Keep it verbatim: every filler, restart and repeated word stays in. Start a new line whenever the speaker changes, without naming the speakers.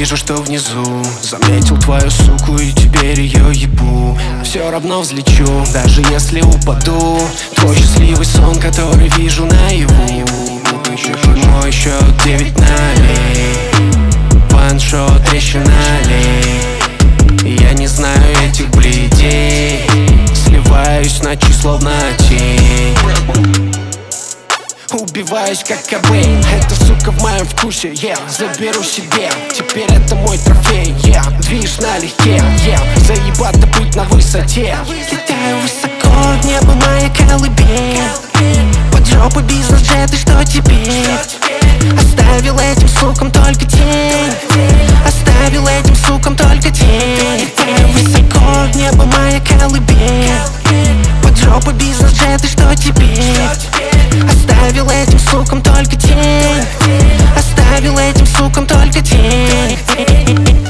вижу, что внизу. Заметил твою суку и теперь ее ебу. Все равно взлечу, даже если упаду. Твой счастливый сон, который вижу наяву. Мой счет девять нолей, ваншот, трещина аллей. Я не знаю этих бледей, сливаюсь в ночи, словно тень. Убиваюсь как Кобейн, эта сука в моем вкусе, yeah. Заберу себе, теперь это мой трофей, yeah. Движ налегке, yeah. Заебато быть на высоте.
Летаю высоко, небо моя колыбель. Под жопу бизнес-джет, и что теперь? Оставил этим сукам только тень. Оставил этим сукам только тень. Летаю высоко, небо моя колыбель. Под жопу бизнес-джет, и что теперь? Оставил этим сукам только тень. Оставил этим сукам только тень.